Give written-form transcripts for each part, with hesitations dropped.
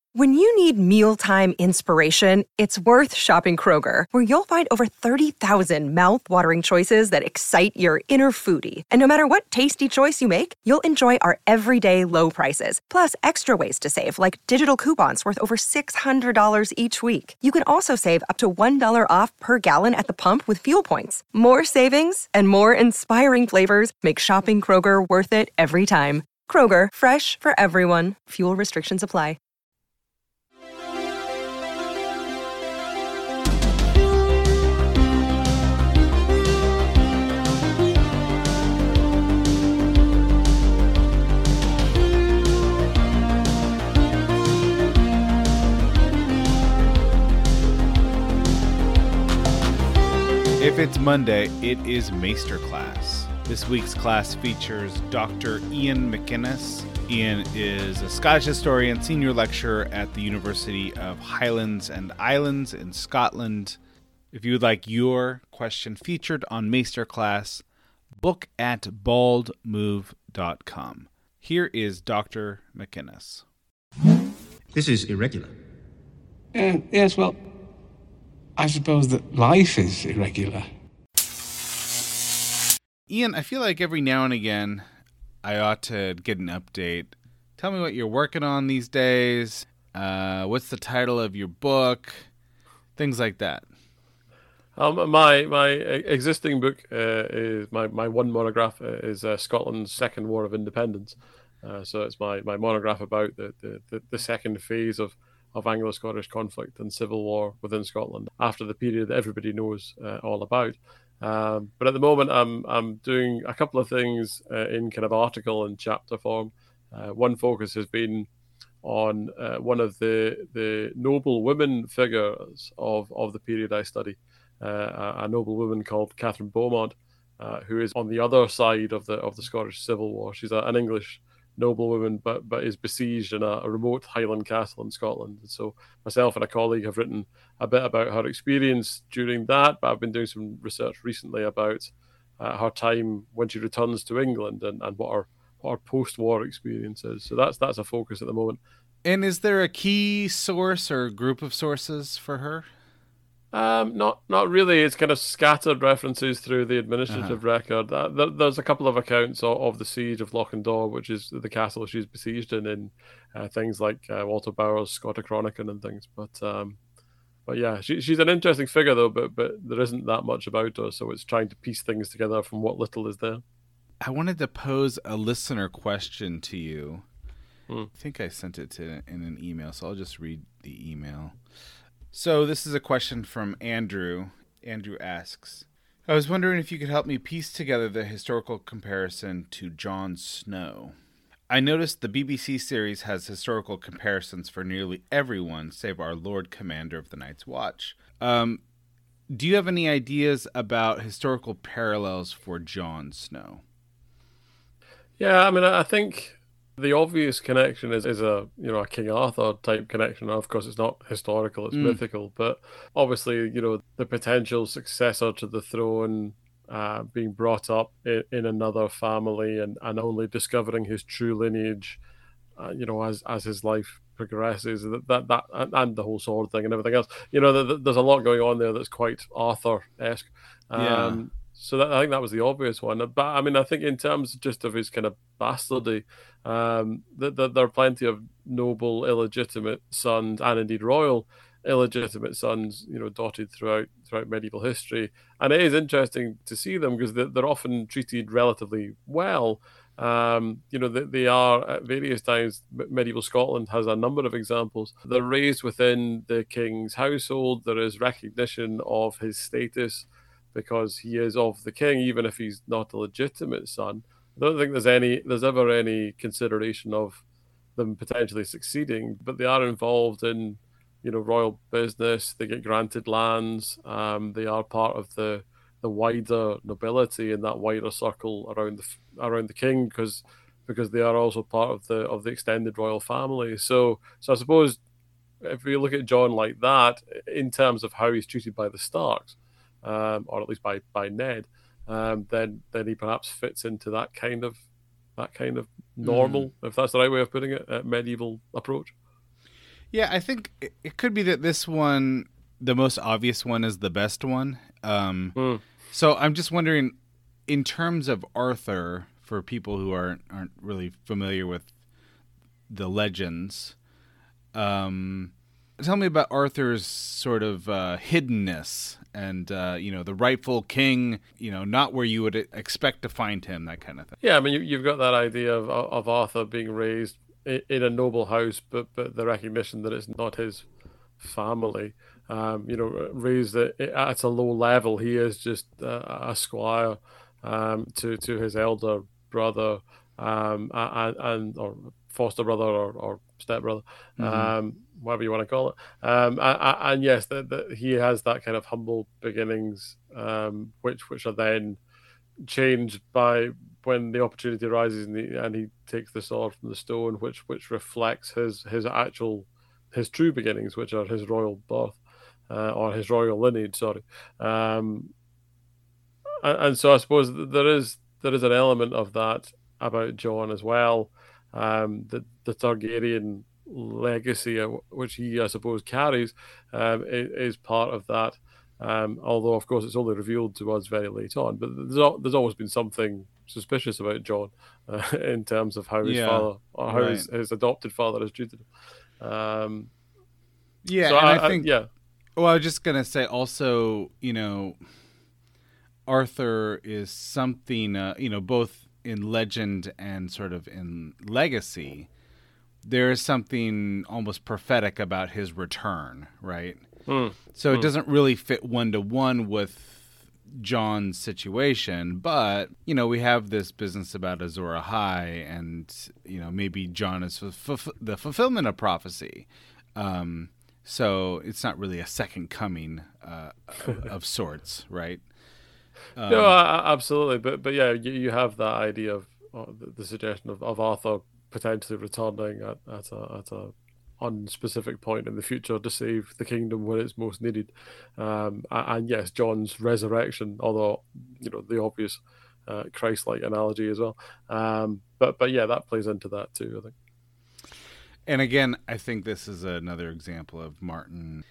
When you need mealtime inspiration, it's worth shopping Kroger, where you'll find over 30,000 mouth-watering choices that excite your inner foodie. And no matter what tasty choice you make, you'll enjoy our everyday low prices, plus extra ways to save, like digital coupons worth over $600 each week. You can also save up to $1 off per gallon at the pump with fuel points. More savings and more inspiring flavors make shopping Kroger worth it every time. Kroger, fresh for everyone. Fuel restrictions apply. If it's Monday, it is Masterclass. This week's class features Dr. Ian McInnes. Ian is a Scottish historian, senior lecturer at the University of Highlands and Islands in Scotland. If you would like your question featured on Masterclass, book at baldmove.com. Here is Dr. McInnes. This is irregular. Yes, well, I suppose that life is irregular. Ian, I feel like every now and again I ought to get an update. Tell me what you're working on these days. What's the title of your book? Things like that. My existing book is my one monograph is Scotland's Second War of Independence. So it's my monograph about the second phase of Anglo-Scottish conflict and civil war within Scotland after the period that everybody knows all about. But at the moment, I'm doing a couple of things in kind of article and chapter form. One focus has been on one of the noble women figures of the period I study, a noble woman called Catherine Beaumont, who is on the other side of the Scottish Civil War. She's an English noblewoman, but is besieged in a remote Highland castle in Scotland. And so myself and a colleague have written a bit about her experience during that, but I've been doing some research recently about her time when she returns to England and what her post-war experience is. So that's a focus at the moment. And is there a key source or group of sources for her? Not really. It's kind of scattered references through the administrative record. There's a couple of accounts of the siege of Lochindor, which is the castle she's besieged in things like Walter Bower's Scotichronicon and things. But yeah, she's an interesting figure though. But there isn't that much about her, so it's trying to piece things together from what little is there. I wanted to pose a listener question to you. I think I sent it in an email, so I'll just read the email. So this is a question from Andrew. Andrew asks, I was wondering if you could help me piece together the historical comparison to Jon Snow. I noticed the BBC series has historical comparisons for nearly everyone save our Lord Commander of the Night's Watch. Do you have any ideas about historical parallels for Jon Snow? Yeah, I mean, I think the obvious connection is a King Arthur type connection. Of course, it's not historical; it's mythical. But obviously, the potential successor to the throne being brought up in another family and only discovering his true lineage, as his life progresses. That and the whole sword thing and everything else. There's a lot going on there that's quite Arthur-esque. Yeah. So I think that was the obvious one. But I mean, I think in terms just of his kind of bastardy, there are plenty of noble illegitimate sons and indeed royal illegitimate sons, dotted throughout medieval history. And it is interesting to see them because they're often treated relatively well. They are at various times. Medieval Scotland has a number of examples. They're raised within the king's household. There is recognition of his status because he is of the king, even if he's not a legitimate son. I don't think there's ever any consideration of them potentially succeeding, but they are involved in, royal business. They get granted lands. They are part of the wider nobility in that wider circle around the king because they are also part of the extended royal family. So I suppose if we look at John like that in terms of how he's treated by the Starks, or at least by Ned, then he perhaps fits into that kind of normal, if that's the right way of putting it, medieval approach. Yeah, I think it could be that this one, the most obvious one, is the best one. So I'm just wondering, in terms of Arthur, for people who aren't really familiar with the legends, tell me about Arthur's sort of hiddenness and the rightful king, not where you would expect to find him, that kind of thing. Yeah, I mean, you've got that idea of Arthur being raised in a noble house, but the recognition that it's not his family. Raised at a low level. He is just a squire to his elder brother and or foster brother or stepbrother, whatever you want to call it. And yes, that he has that kind of humble beginnings, which are then changed by when the opportunity arises and he takes the sword from the stone, which reflects his true beginnings, which are his royal birth or his royal lineage. Sorry, and so I suppose there is an element of that about Jon as well. The Targaryen legacy, which he I suppose carries, is part of that. Although, of course, it's only revealed to us very late on. But there's always been something suspicious about Jon in terms of how his father or how his adopted father is treated. So I think. Well, I was just gonna say also, Arthur is something, both in legend and sort of in legacy. There is something almost prophetic about his return, right? So it doesn't really fit 1-to-1 with Jon's situation, but we have this business about Azor Ahai, and maybe Jon is the fulfillment of prophecy. So it's not really a second coming of sorts, right? No, absolutely, but yeah, you have that idea of the suggestion of Arthur potentially returning at a unspecific point in the future to save the kingdom when it's most needed, and yes, Jon's resurrection, although the obvious Christ-like analogy as well, but yeah, that plays into that too, I think. And again, I think this is another example of Martin.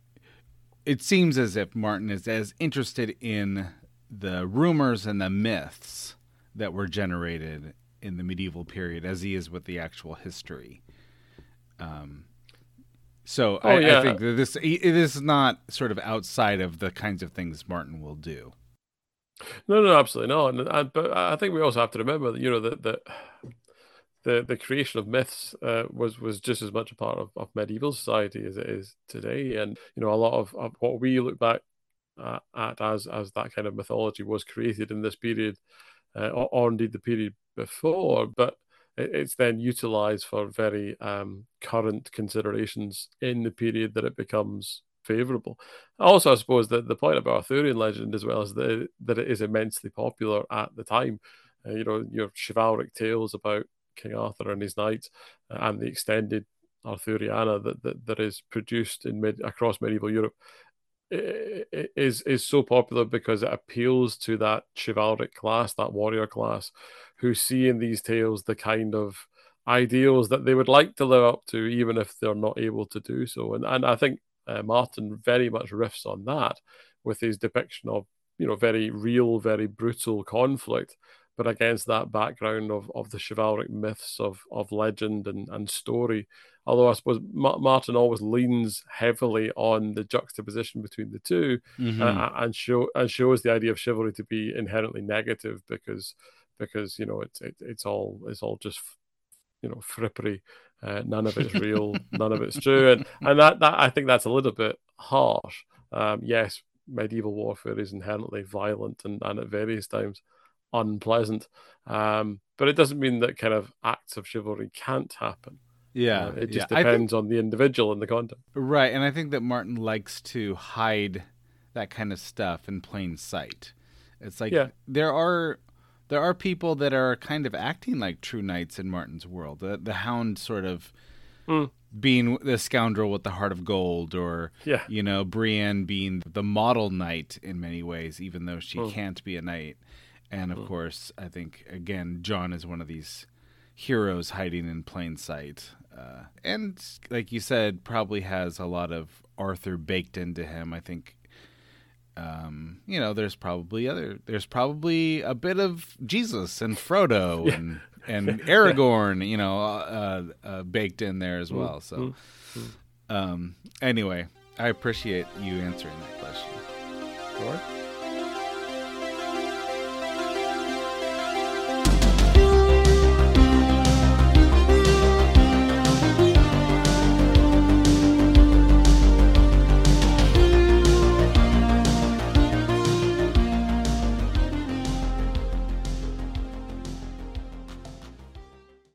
It seems as if Martin is as interested in the rumors and the myths that were generated in the medieval period as he is with the actual history. I think that this is not sort of outside of the kinds of things Martin will do. No, absolutely not. But I think we also have to remember that the creation of myths was just as much a part of medieval society as it is today, and a lot of what we look back at as that kind of mythology was created in this period, or indeed the period before, but it's then utilized for very current considerations in the period that it becomes favorable. Also, I suppose that the point about Arthurian legend as well is that it is immensely popular at the time. Your chivalric tales about King Arthur and his knights, and the extended Arthuriana that is produced across medieval Europe is so popular because it appeals to that chivalric class, that warrior class, who see in these tales the kind of ideals that they would like to live up to, even if they're not able to do so. And I think Martin very much riffs on that with his depiction of very real, very brutal conflict, but against that background of the chivalric myths of legend and story. Although I suppose Martin always leans heavily on the juxtaposition between the two, and shows the idea of chivalry to be inherently negative because it's all just frippery. None of it's real, none of it's true, and that I think that's a little bit harsh. Yes, medieval warfare is inherently violent and at various times unpleasant, but it doesn't mean that kind of acts of chivalry can't happen. It just depends on the individual and the context. Right, and I think that Martin likes to hide that kind of stuff in plain sight. It's like there are people that are kind of acting like true knights in Martin's world. The Hound sort of being the scoundrel with the heart of gold, or Brienne being the model knight in many ways, even though she can't be a knight. And of course, I think again, Jon is one of these heroes hiding in plain sight. and like you said, probably has a lot of Arthur baked into him. I think, there's probably a bit of Jesus and Frodo and Aragorn, baked in there as well. So, anyway, I appreciate you answering that question. Sure.